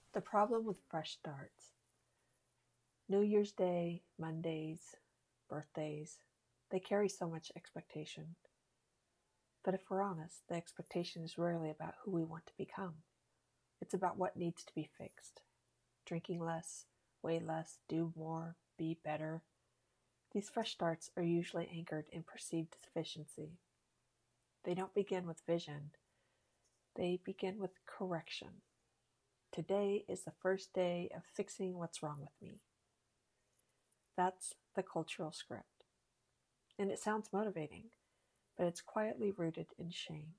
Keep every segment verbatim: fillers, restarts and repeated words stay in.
The problem with fresh starts. New Year's Day, Mondays, birthdays, they carry so much expectation. But if we're honest, the expectation is rarely about who we want to become. It's about what needs to be fixed. Drinking less, weigh less, do more, be better. These fresh starts are usually anchored in perceived deficiency. They don't begin with vision. They begin with correction. Today is the first day of fixing what's wrong with me. That's the cultural script. And it sounds motivating, but it's quietly rooted in shame.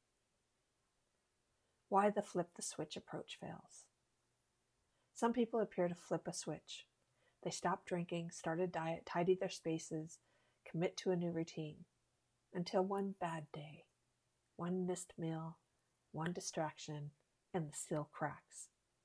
Why the flip the switch approach fails. Some people appear to flip a switch. They stop drinking, start a diet, tidy their spaces, commit to a new routine, until one bad day, one missed meal, one distraction, and the seal cracks.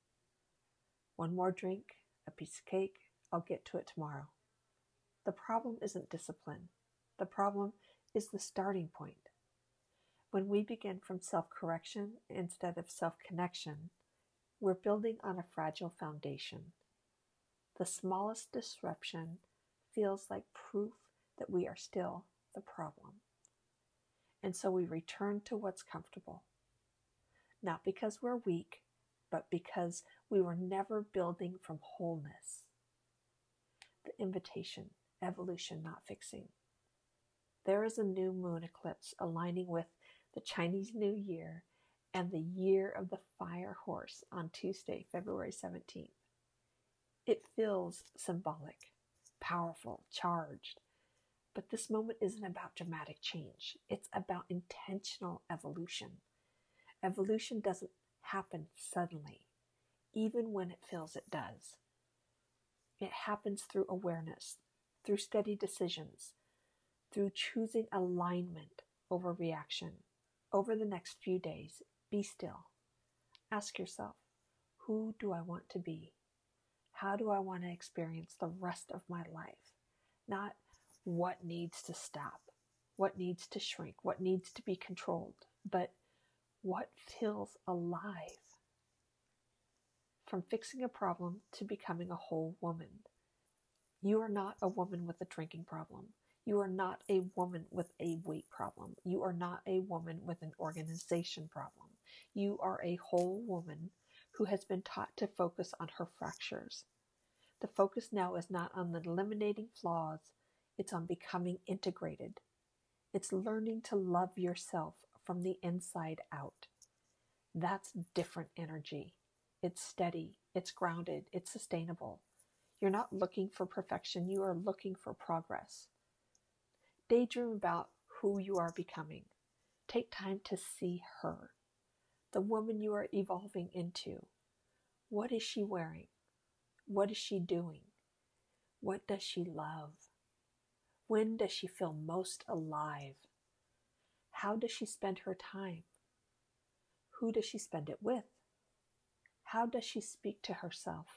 One more drink, a piece of cake, I'll get to it tomorrow. The problem isn't discipline. The problem is the starting point. When we begin from self-correction instead of self-connection, we're building on a fragile foundation. The smallest disruption feels like proof that we are still the problem. And so we return to what's comfortable. Not because we're weak, but because we were never building from wholeness. The invitation, evolution, not fixing. There is a new moon eclipse aligning with the Chinese New Year and the year of the fire horse on Tuesday, February seventeenth. It feels symbolic, powerful, charged. But this moment isn't about dramatic change. It's about intentional evolution. Evolution doesn't happen suddenly, even when it feels it does. It happens through awareness, through steady decisions, through choosing alignment over reaction. Over the next few days, be still. Ask yourself, who do I want to be? How do I want to experience the rest of my life? Not what needs to stop, what needs to shrink, what needs to be controlled, but what feels alive. From fixing a problem to becoming a whole woman. You are not a woman with a drinking problem. You are not a woman with a weight problem. You are not a woman with an organization problem. You are a whole woman who has been taught to focus on her fractures. The focus now is not on eliminating flaws, it's on becoming integrated. It's learning to love yourself from the inside out. That's different energy. It's steady, it's grounded, it's sustainable. You're not looking for perfection, you are looking for progress. Daydream about who you are becoming. Take time to see her, the woman you are evolving into. What is she wearing? What is she doing? What does she love? When does she feel most alive? How does she spend her time? Who does she spend it with? How does she speak to herself?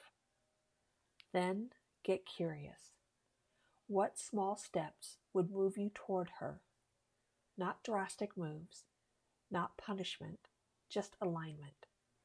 Then get curious. What small steps would move you toward her? Not drastic moves, not punishment, just alignment.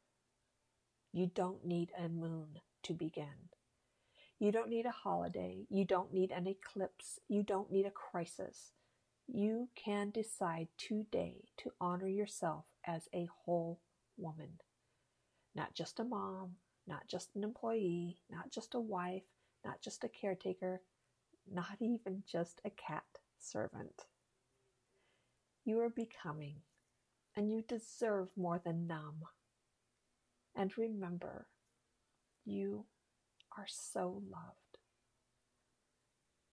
You don't need a moon to begin. You don't need a holiday. You don't need an eclipse. You don't need a crisis. You can decide today to honor yourself as a whole woman. Not just a mom, not just an employee, not just a wife, not just a caretaker, not even just a cat servant. You are becoming, and you deserve more than numb. And remember, you are so loved.